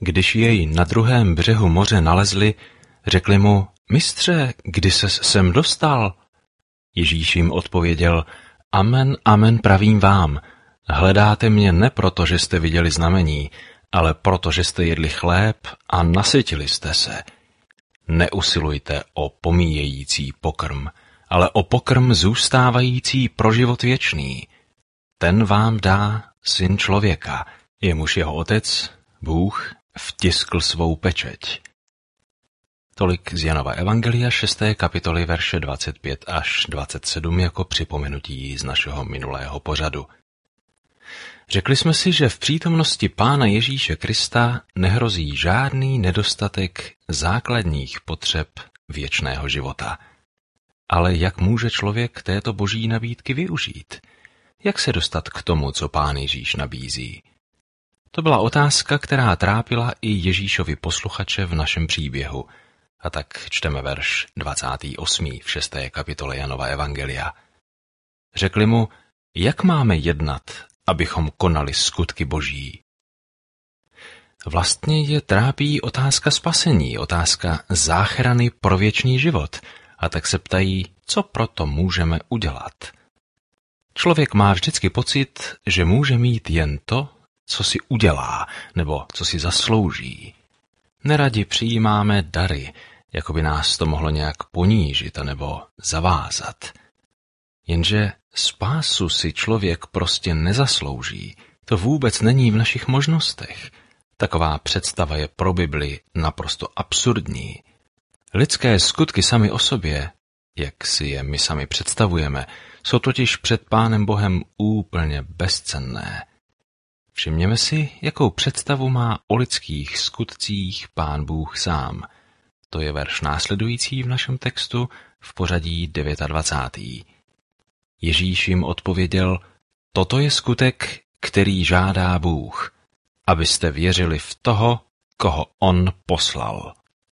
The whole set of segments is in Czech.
Když jej na druhém břehu moře nalezli, řekli mu: Mistře, kdy ses sem dostal? Ježíš jim odpověděl: Amen, amen, pravím vám, hledáte mě ne proto, že jste viděli znamení, ale proto, že jste jedli chléb a nasytili jste se. Neusilujte o pomíjející pokrm, ale o pokrm zůstávající pro život věčný. Ten vám dá Syn člověka, jemuž jeho otec, Bůh, vtiskl svou pečeť. Tolik z Janova evangelia 6. kapitoly verše 25 až 27 jako připomenutí z našeho minulého pořadu. Řekli jsme si, že v přítomnosti Pána Ježíše Krista nehrozí žádný nedostatek základních potřeb věčného života. Ale jak může člověk této boží nabídky využít? Jak se dostat k tomu, co Pán Ježíš nabízí? To byla otázka, která trápila i Ježíšovi posluchače v našem příběhu. A tak čteme verš 28. v 6. kapitole Janova evangelia. Řekli mu: Jak máme jednat, abychom konali skutky boží? Vlastně je trápí otázka spasení, otázka záchrany pro věčný život, a tak se ptají, co proto můžeme udělat. Člověk má vždycky pocit, že může mít jen to, co si udělá, nebo co si zaslouží. Neradi přijímáme dary, jako by nás to mohlo nějak ponížit nebo zavázat. Jenže spásu si člověk prostě nezaslouží. To vůbec není v našich možnostech. Taková představa je pro Bibli naprosto absurdní. Lidské skutky sami o sobě, jak si je my sami představujeme, jsou totiž před Pánem Bohem úplně bezcenné. Všimněme si, jakou představu má o lidských skutcích Pán Bůh sám. To je verš následující v našem textu v pořadí 29. Ježíš jim odpověděl: Toto je skutek, který žádá Bůh, abyste věřili v toho, koho on poslal.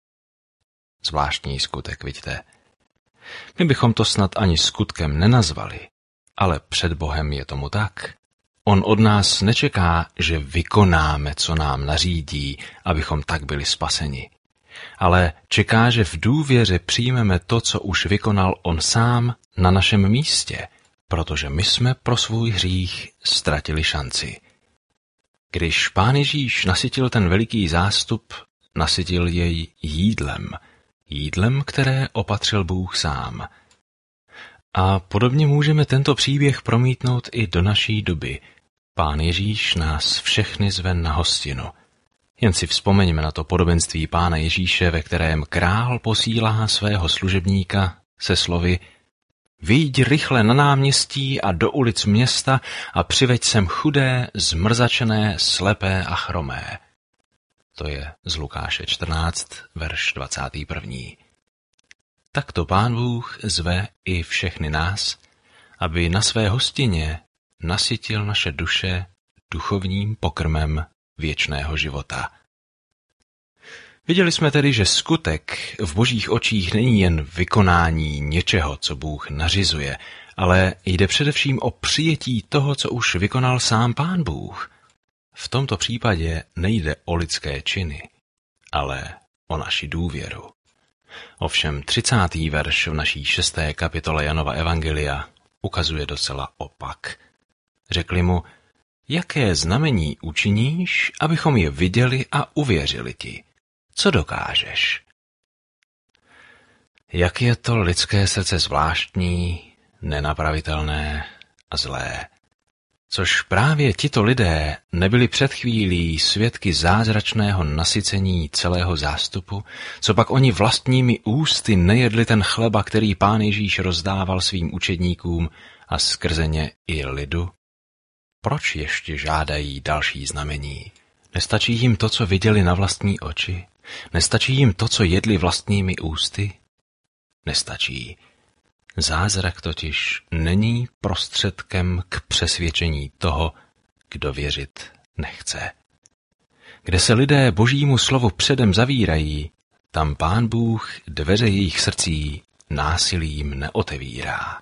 Zvláštní skutek, vidíte. My bychom to snad ani skutkem nenazvali, ale před Bohem je tomu tak. On od nás nečeká, že vykonáme, co nám nařídí, abychom tak byli spaseni. Ale čeká, že v důvěře přijmeme to, co už vykonal on sám na našem místě, protože my jsme pro svůj hřích ztratili šanci. Když Pán Ježíš nasytil ten veliký zástup, nasytil jej jídlem, které opatřil Bůh sám. A podobně můžeme tento příběh promítnout i do naší doby. Pán Ježíš nás všechny zve na hostinu. Jen si vzpomeňme na to podobenství Pána Ježíše, ve kterém král posílá svého služebníka se slovy: Vyjď rychle na náměstí a do ulic města a přiveď sem chudé, zmrzačené, slepé a chromé. To je z Lukáše 14, verš 21. Takto Pán Bůh zve i všechny nás, aby na své hostině nasytil naše duše duchovním pokrmem věčného života. Viděli jsme tedy, že skutek v božích očích není jen vykonání něčeho, co Bůh nařizuje, ale jde především o přijetí toho, co už vykonal sám Pán Bůh. V tomto případě nejde o lidské činy, ale o naši důvěru. Ovšem 30. verš v naší 6. kapitole Janova evangelia ukazuje docela opak. Řekli mu: Jaké znamení učiníš, abychom je viděli a uvěřili ti? Co dokážeš? Jak je to lidské srdce zvláštní, nenapravitelné a zlé. Což právě tito lidé nebyli před chvílí svědky zázračného nasycení celého zástupu, co pak oni vlastními ústy nejedli ten chleba, který Pán Ježíš rozdával svým učedníkům a skrze ně i lidu? Proč ještě žádají další znamení? Nestačí jim to, co viděli na vlastní oči? Nestačí jim to, co jedli vlastními ústy? Nestačí. Zázrak totiž není prostředkem k přesvědčení toho, kdo věřit nechce. Kde se lidé Božímu slovu předem zavírají, tam Pán Bůh dveře jejich srdcí násilím neotevírá.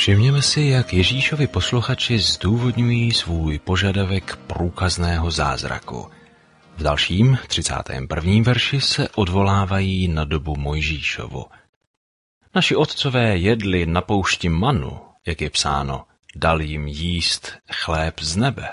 Všimněme si, jak Ježíšovi posluchači zdůvodňují svůj požadavek průkazného zázraku. V dalším, 31. verši se odvolávají na dobu Mojžíšovu. Naši otcové jedli na poušti manu, jak je psáno, dal jim jíst chléb z nebe.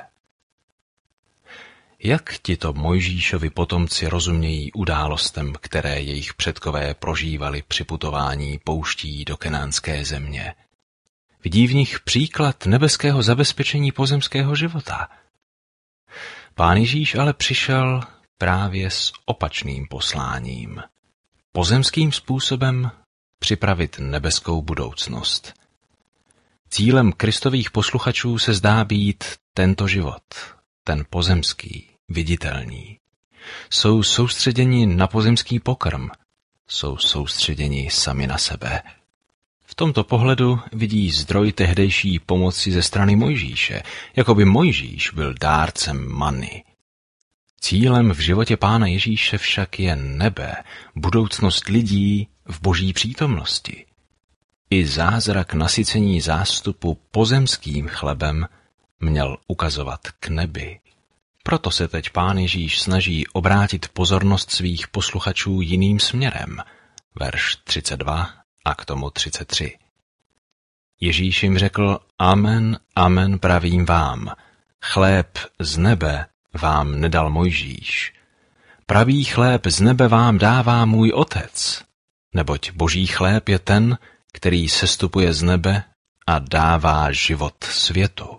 Jak tito Mojžíšovi potomci rozumějí událostem, které jejich předkové prožívali při putování pouští do kenánské země? Vidí v nich příklad nebeského zabezpečení pozemského života. Pán Ježíš ale přišel právě s opačným posláním. Pozemským způsobem připravit nebeskou budoucnost. Cílem Kristových posluchačů se zdá být tento život, ten pozemský, viditelný. Jsou soustředěni na pozemský pokrm, jsou soustředěni sami na sebe. V tomto pohledu vidí zdroj tehdejší pomoci ze strany Mojžíše, jako by Mojžíš byl dárcem many. Cílem v životě Pána Ježíše však je nebe, budoucnost lidí v boží přítomnosti. I zázrak nasycení zástupu pozemským chlebem měl ukazovat k nebi. Proto se teď Pán Ježíš snaží obrátit pozornost svých posluchačů jiným směrem. Verš 32 a k tomu 33. Ježíš jim řekl, amen, amen pravím vám, chléb z nebe vám nedal Mojžíš. Pravý chléb z nebe vám dává můj Otec, neboť boží chléb je ten, který sestupuje z nebe a dává život světu.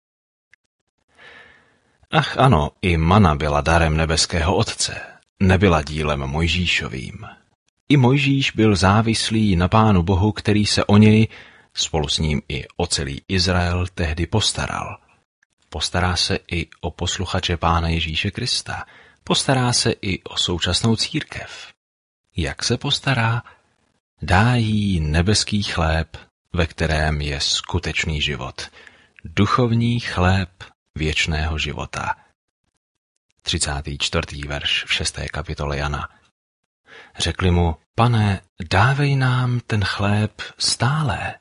Ach ano, i mana byla darem nebeského Otce, nebyla dílem Mojžíšovým. I Mojžíš byl závislý na Pánu Bohu, který se o něj, spolu s ním i o celý Izrael, tehdy postaral. Postará se i o posluchače Pána Ježíše Krista, postará se i o současnou církev. Jak se postará? Dá jí nebeský chléb, ve kterém je skutečný život, duchovní chléb věčného života. 34. verš v 6. kapitole Jana. Řekli mu, Pane, dávej nám ten chléb stále.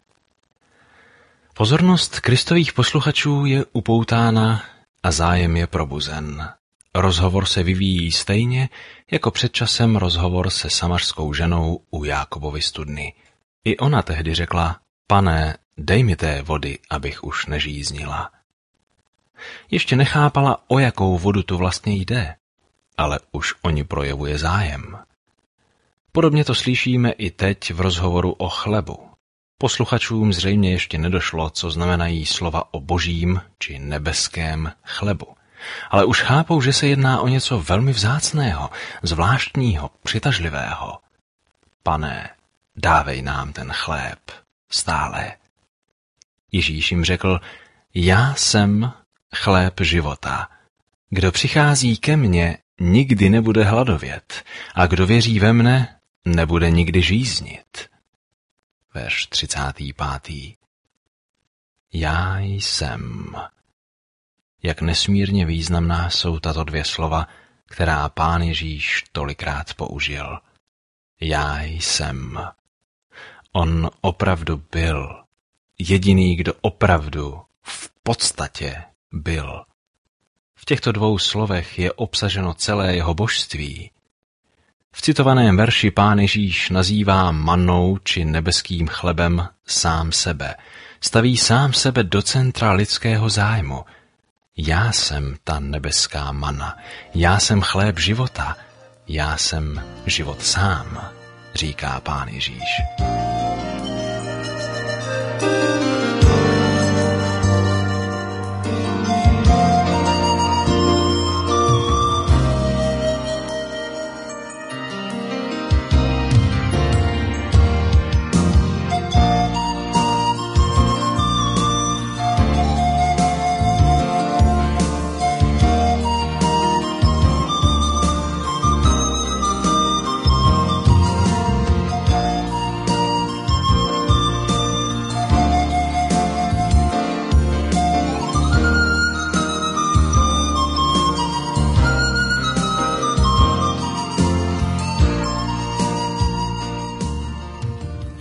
Pozornost Kristových posluchačů je upoutána a zájem je probuzen. Rozhovor se vyvíjí stejně, jako před časem rozhovor se samařskou ženou u Jákobovy studny. I ona tehdy řekla, Pane, dej mi té vody, abych už nežíznila. Ještě nechápala, o jakou vodu tu vlastně jde, ale už o ní projevuje zájem. Podobně to slyšíme i teď v rozhovoru o chlebu. Posluchačům zřejmě ještě nedošlo, co znamenají slova o božím či nebeském chlebu. Ale už chápou, že se jedná o něco velmi vzácného, zvláštního, přitažlivého. Pane, dávej nám ten chléb stále. Ježíš jim řekl, já jsem chléb života. Kdo přichází ke mně, nikdy nebude hladovět, a kdo věří ve mne, nebude nikdy žíznit. Verš 35. Já jsem. Jak nesmírně významná jsou tato dvě slova, která Pán Ježíš tolikrát použil. Já jsem. On opravdu byl. Jediný, kdo opravdu v podstatě byl. V těchto dvou slovech je obsaženo celé jeho božství. V citovaném verši Pán Ježíš nazývá mannou či nebeským chlebem sám sebe. Staví sám sebe do centra lidského zájmu. Já jsem ta nebeská mana. Já jsem chléb života. Já jsem život sám, říká Pán Ježíš.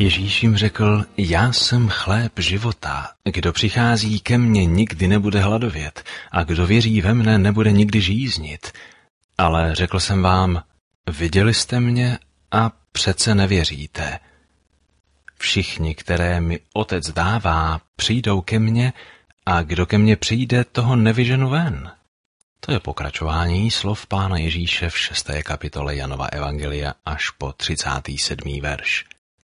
Ježíš jim řekl, já jsem chléb života, kdo přichází ke mně, nikdy nebude hladovět a kdo věří ve mne, nebude nikdy žíznit. Ale řekl jsem vám, viděli jste mě a přece nevěříte. Všichni, které mi Otec dává, přijdou ke mně a kdo ke mně přijde, toho nevyženu ven. To je pokračování slov Pána Ježíše v 6. kapitole Janova evangelia až po 37. verš.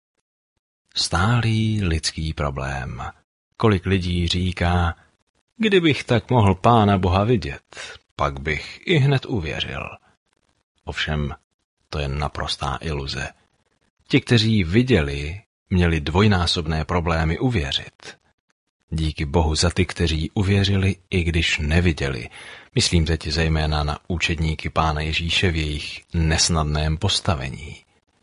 Stálý lidský problém. Kolik lidí říká, kdybych tak mohl Pána Boha vidět, pak bych i hned uvěřil. Ovšem, to je naprostá iluze. Ti, kteří viděli, měli dvojnásobné problémy uvěřit. Díky Bohu za ty, kteří uvěřili, i když neviděli. Myslím teď zejména na učedníky Pána Ježíše v jejich nesnadném postavení.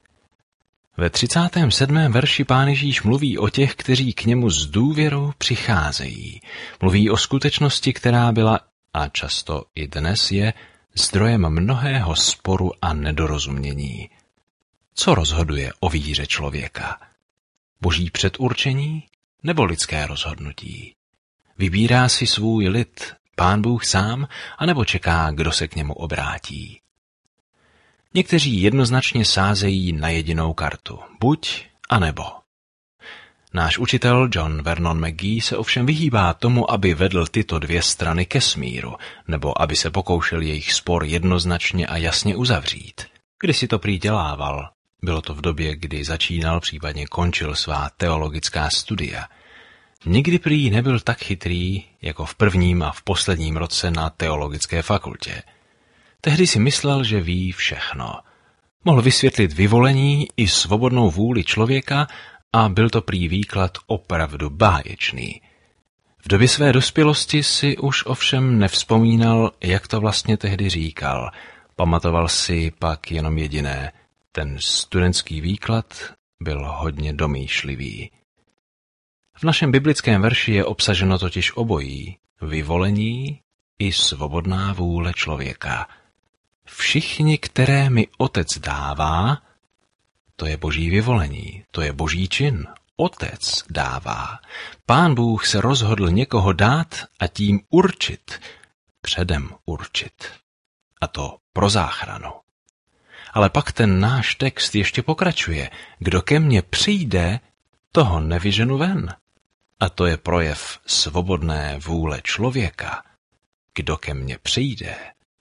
Ve 37. verši Pán Ježíš mluví o těch, kteří k němu s důvěrou přicházejí. Mluví o skutečnosti, která byla a často i dnes je zdrojem mnohého sporu a nedorozumění. Co rozhoduje o víře člověka? Boží předurčení nebo lidské rozhodnutí? Vybírá si svůj lid Pán Bůh sám, anebo čeká, kdo se k němu obrátí? Někteří jednoznačně sázejí na jedinou kartu, buď a nebo. Náš učitel John Vernon McGee se ovšem vyhýbá tomu, aby vedl tyto dvě strany ke smíru, nebo aby se pokoušel jejich spor jednoznačně a jasně uzavřít. Kdysi to prý dělával. Bylo to v době, kdy začínal, případně končil svá teologická studia. Nikdy prý nebyl tak chytrý, jako v prvním a v posledním roce na teologické fakultě. Tehdy si myslel, že ví všechno. Mohl vysvětlit vyvolení i svobodnou vůli člověka a byl to prý výklad opravdu báječný. V době své dospělosti si už ovšem nevzpomínal, jak to vlastně tehdy říkal. Pamatoval si pak jenom jediné. Ten studentský výklad byl hodně domýšlivý. V našem biblickém verši je obsaženo totiž obojí, vyvolení i svobodná vůle člověka. Všichni, které mi Otec dává, to je Boží vyvolení, to je Boží čin. Otec dává. Pán Bůh se rozhodl někoho dát a tím určit, předem určit. A to pro záchranu. Ale pak ten náš text ještě pokračuje. Kdo ke mně přijde, toho nevyženu ven. A to je projev svobodné vůle člověka. Kdo ke mně přijde.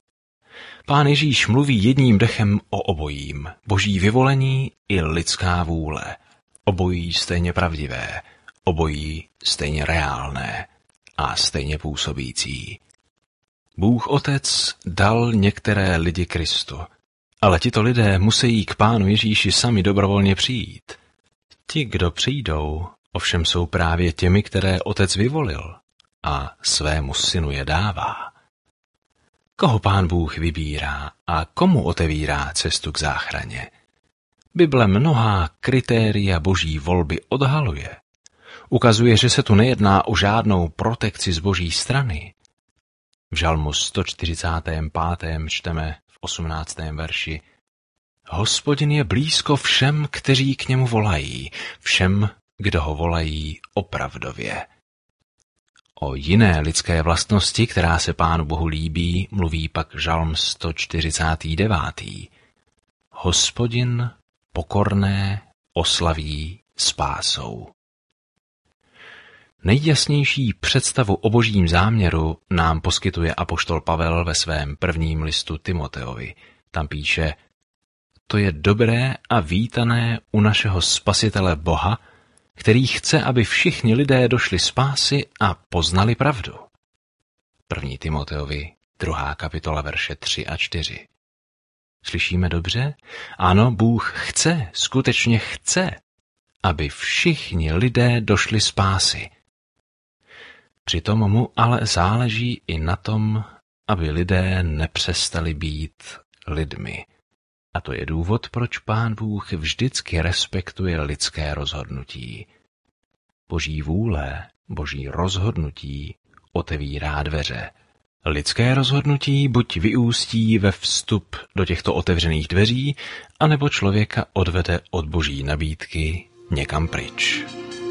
Pán Ježíš mluví jedním dechem o obojím. Boží vyvolení i lidská vůle. Obojí stejně pravdivé, obojí stejně reálné a stejně působící. Bůh Otec dal některé lidi Kristu, ale tito lidé musí k Pánu Ježíši sami dobrovolně přijít. Ti, kdo přijdou, ovšem jsou právě těmi, které Otec vyvolil a svému synu je dává. Koho Pán Bůh vybírá a komu otevírá cestu k záchraně? Bible mnohá kritéria Boží volby odhaluje. Ukazuje, že se tu nejedná o žádnou protekci z Boží strany. V Žalmu 145. čteme v 18. verši: Hospodin je blízko všem, kteří k němu volají, všem, kdo ho volají opravdově. O jiné lidské vlastnosti, která se Pánu Bohu líbí, mluví pak Žalm 149. Hospodin pokorné oslaví spásou. Nejjasnější představu o Božím záměru nám poskytuje apoštol Pavel ve svém prvním listu Timoteovi. Tam píše: To je dobré a vítané u našeho Spasitele Boha, který chce, aby všichni lidé došli spásy a poznali pravdu. 1. Timoteovi, 2. kapitola, verše 3 a 4. Slyšíme dobře? Ano, Bůh chce, skutečně chce, aby všichni lidé došli spásy. Přitom mu ale záleží i na tom, aby lidé nepřestali být lidmi. A to je důvod, proč Pán Bůh vždycky respektuje lidské rozhodnutí. Boží vůle, Boží rozhodnutí otevírá dveře. Lidské rozhodnutí buď vyústí ve vstup do těchto otevřených dveří, anebo člověka odvede od Boží nabídky někam pryč.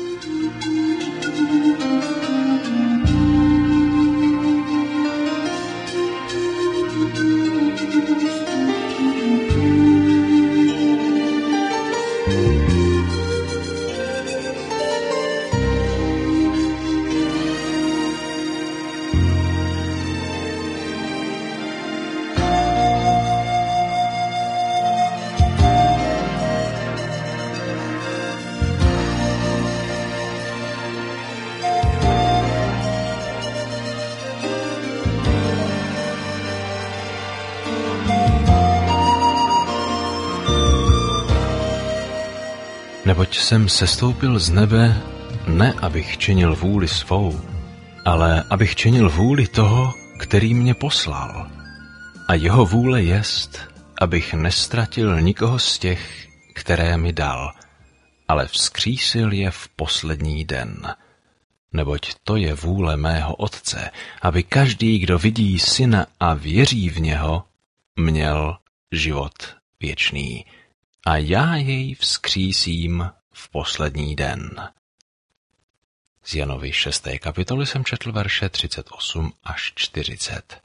Neboť jsem sestoupil z nebe, ne abych činil vůli svou, ale abych činil vůli toho, který mě poslal. A jeho vůle jest, abych nestratil nikoho z těch, které mi dal, ale vzkřísil je v poslední den. Neboť to je vůle mého Otce, aby každý, kdo vidí Syna a věří v něho, měl život věčný. A já jej vzkřísím v poslední den. Z Janovy 6. kapitoly jsem četl verše 38 až 40.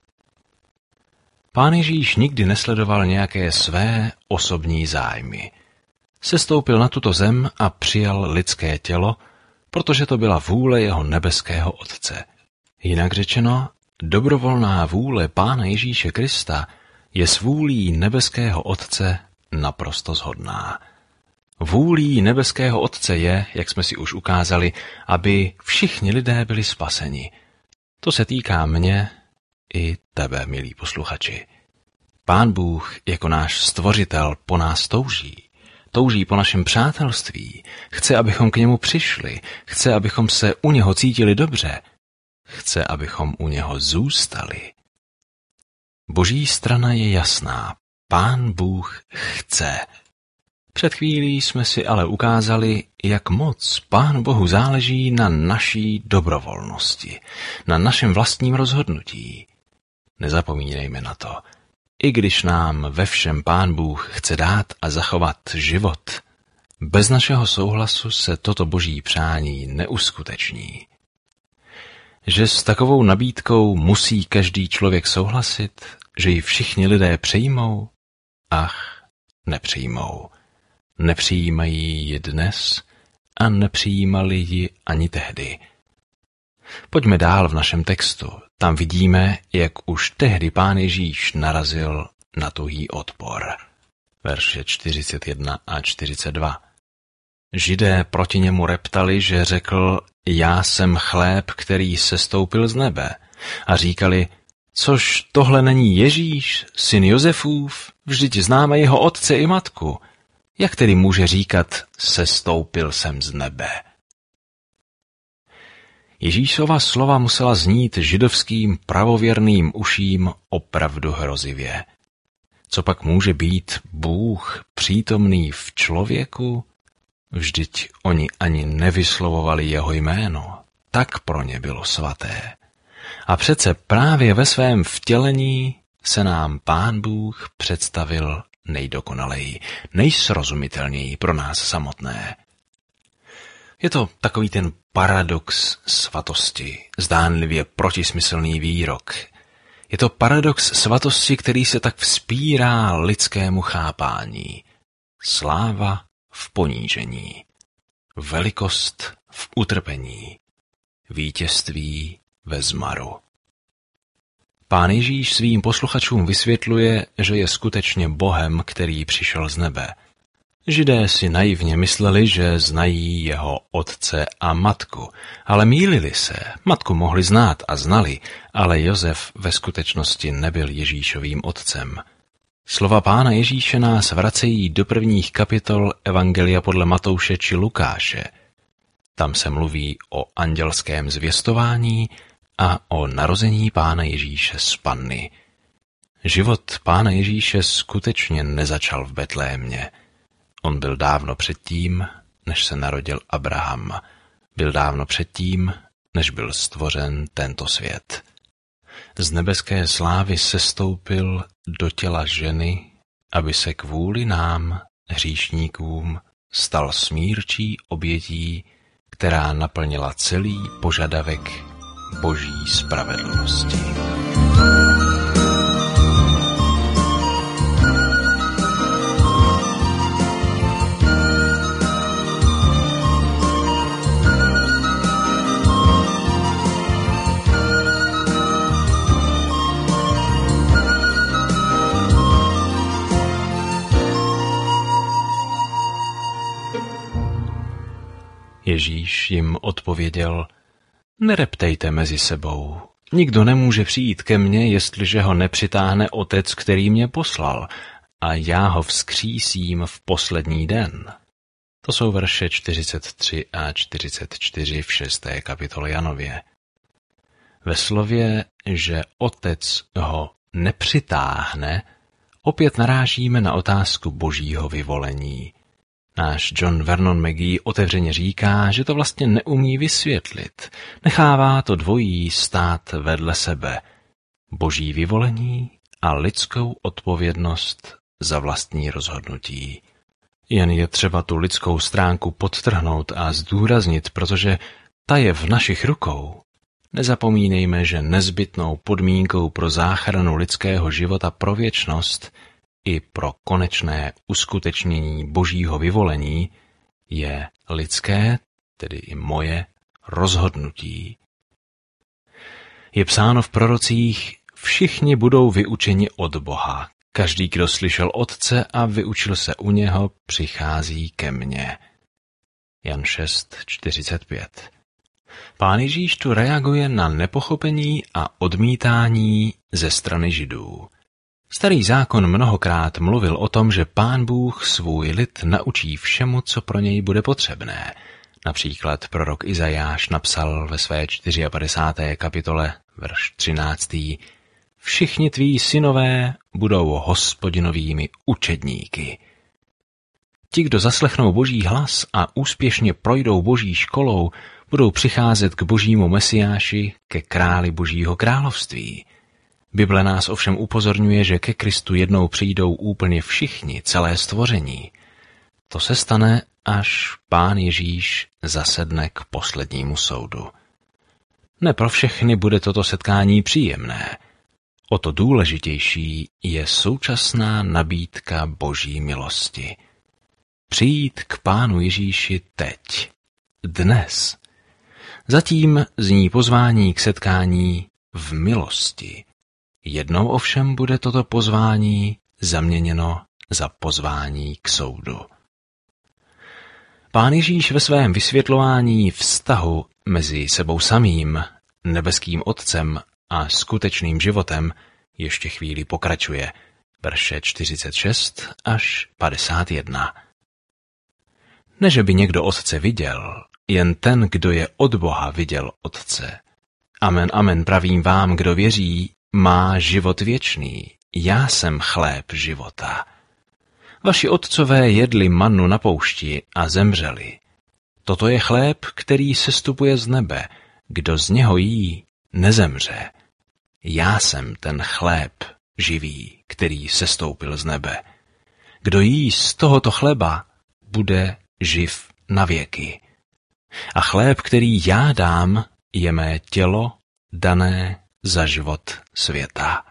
Pán Ježíš nikdy nesledoval nějaké své osobní zájmy. Sestoupil na tuto zem a přijal lidské tělo, protože to byla vůle jeho nebeského Otce. Jinak řečeno, dobrovolná vůle Pána Ježíše Krista je s vůlí nebeského Otce naprosto shodná. Vůlí nebeského Otce je, jak jsme si už ukázali, aby všichni lidé byli spaseni. To se týká mě i tebe, milí posluchači. Pán Bůh jako náš stvořitel po nás touží. Touží po našem přátelství. Chce, abychom k němu přišli. Chce, abychom se u něho cítili dobře. Chce, abychom u něho zůstali. Boží strana je jasná. Pán Bůh chce. Před chvílí jsme si ale ukázali, jak moc Pánu Bohu záleží na naší dobrovolnosti, na našem vlastním rozhodnutí. Nezapomínejme na to. I když nám ve všem Pán Bůh chce dát a zachovat život, bez našeho souhlasu se toto boží přání neuskuteční. Že s takovou nabídkou musí každý člověk souhlasit, že ji všichni lidé přijmou? Ach, nepřijmou. Nepřijímají ji dnes a nepřijímali ji ani tehdy. Pojďme dál v našem textu. Tam vidíme, jak už tehdy Pán Ježíš narazil na tuhý odpor. Verše 41 a 42. Židé proti němu reptali, že řekl, já jsem chléb, který sestoupil z nebe. A říkali, což tohle není Ježíš, syn Josefův, vždyť známe jeho otce i matku. Jak tedy může říkat, sestoupil jsem z nebe? Ježíšova slova musela znít židovským pravověrným uším opravdu hrozivě. Co pak může být Bůh přítomný v člověku? Vždyť oni ani nevyslovovali jeho jméno, tak pro ně bylo svaté. A přece právě ve svém vtělení se nám Pán Bůh představil nejdokonaleji, nejsrozumitelněji pro nás samotné. Je to takový ten paradox svatosti, zdánlivě protismyslný výrok. Je to paradox svatosti, který se tak vzpírá lidskému chápání. Sláva v ponížení, velikost v utrpení, vítězství ve zmaru. Pán Ježíš svým posluchačům vysvětluje, že je skutečně Bohem, který přišel z nebe. Židé si naivně mysleli, že znají jeho otce a matku, ale mýlili se. Matku mohli znát a znali, ale Josef ve skutečnosti nebyl Ježíšovým otcem. Slova Pána Ježíše nás vracejí do prvních kapitol Evangelia podle Matouše či Lukáše. Tam se mluví o andělském zvěstování a o narození Pána Ježíše z panny. Život Pána Ježíše skutečně nezačal v Betlémě. On byl dávno předtím, než se narodil Abraham. Byl dávno předtím, než byl stvořen tento svět. Z nebeské slávy sestoupil do těla ženy, aby se kvůli nám, hříšníkům, stal smírčí obětí, která naplnila celý požadavek Boží spravedlnosti. Ježíš jim odpověděl: Nereptejte mezi sebou. Nikdo nemůže přijít ke mně, jestliže ho nepřitáhne Otec, který mě poslal, a já ho vzkřísím v poslední den. To jsou verše 43 a 44 v 6. kapitole Janově. Ve slově, že Otec ho nepřitáhne, opět narážíme na otázku Božího vyvolení. Náš John Vernon Mackey otevřeně říká, že to vlastně neumí vysvětlit. Nechává to dvojí stát vedle sebe. Boží vyvolení a lidskou odpovědnost za vlastní rozhodnutí. Jen je třeba tu lidskou stránku podtrhnout a zdůraznit, protože ta je v našich rukou. Nezapomínejme, že nezbytnou podmínkou pro záchranu lidského života pro věčnost i pro konečné uskutečnění Božího vyvolení je lidské, tedy i moje, rozhodnutí. Je psáno v prorocích: všichni budou vyučeni od Boha. Každý, kdo slyšel Otce a vyučil se u něho, přichází ke mně. Jan 6:45. Pán Ježíš tu reaguje na nepochopení a odmítání ze strany Židů. Starý zákon mnohokrát mluvil o tom, že Pán Bůh svůj lid naučí všemu, co pro něj bude potřebné. Například prorok Izajáš napsal ve své 54. kapitole, verš 13. Všichni tví synové budou Hospodinovými učedníky. Ti, kdo zaslechnou Boží hlas a úspěšně projdou Boží školou, budou přicházet k Božímu Mesiáši, ke králi Božího království. Bible nás ovšem upozorňuje, že ke Kristu jednou přijdou úplně všichni, celé stvoření. To se stane, až Pán Ježíš zasedne k poslednímu soudu. Ne pro všechny bude toto setkání příjemné. O to důležitější je současná nabídka Boží milosti. Přijít k Pánu Ježíši teď, dnes. Zatím zní pozvání k setkání v milosti. Jednou ovšem bude toto pozvání zaměněno za pozvání k soudu. Pán Ježíš ve svém vysvětlování vztahu mezi sebou samým, nebeským Otcem a skutečným životem ještě chvíli pokračuje. Verše 46 až 51. Ne, že by někdo Otce viděl, jen ten, kdo je od Boha, viděl Otce. Amen, amen, pravím vám, kdo věří, má život věčný. Já jsem chléb života. Vaši otcové jedli mannu na poušti a zemřeli. Toto je chléb, který sestupuje z nebe. Kdo z něho jí, nezemře. Já jsem ten chléb živý, který sestoupil z nebe. Kdo jí z tohoto chleba, bude živ na věky. A chléb, který já dám, je mé tělo dané za život světa.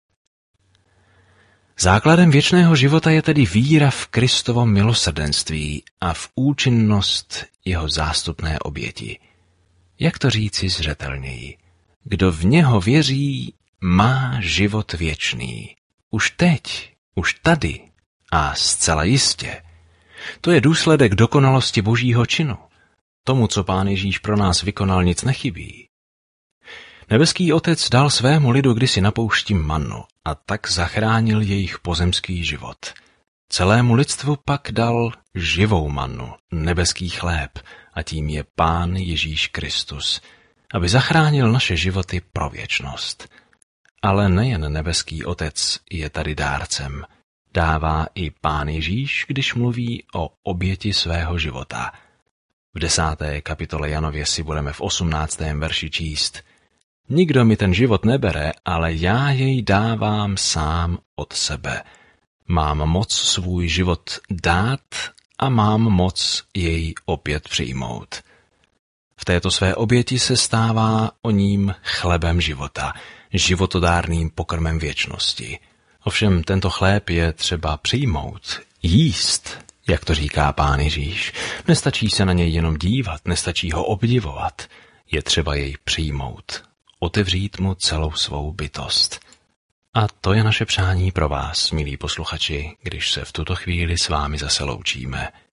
Základem věčného života je tedy víra v Kristovo milosrdenství a v účinnost jeho zástupné oběti. Jak to říci zřetelněji? Kdo v něho věří, má život věčný. Už teď, už tady a zcela jistě. To je důsledek dokonalosti Božího činu. Tomu, co Pán Ježíš pro nás vykonal, nic nechybí. Nebeský Otec dal svému lidu kdysi na poušti mannu a tak zachránil jejich pozemský život. Celému lidstvu pak dal živou mannu, nebeský chléb, a tím je Pán Ježíš Kristus, aby zachránil naše životy pro věčnost. Ale nejen nebeský Otec je tady dárcem. Dává i Pán Ježíš, když mluví o oběti svého života. V 10. kapitole Janově si budeme v 18. verši číst: Nikdo mi ten život nebere, ale já jej dávám sám od sebe. Mám moc svůj život dát a mám moc jej opět přijmout. V této své oběti se stává oním chlebem života, životodárným pokrmem věčnosti. Ovšem tento chléb je třeba přijmout, jíst, jak to říká Pán Ježíš. Nestačí se na něj jenom dívat, nestačí ho obdivovat, je třeba jej přijmout, otevřít mu celou svou bytost. A to je naše přání pro vás, milí posluchači, když se v tuto chvíli s vámi zase loučíme.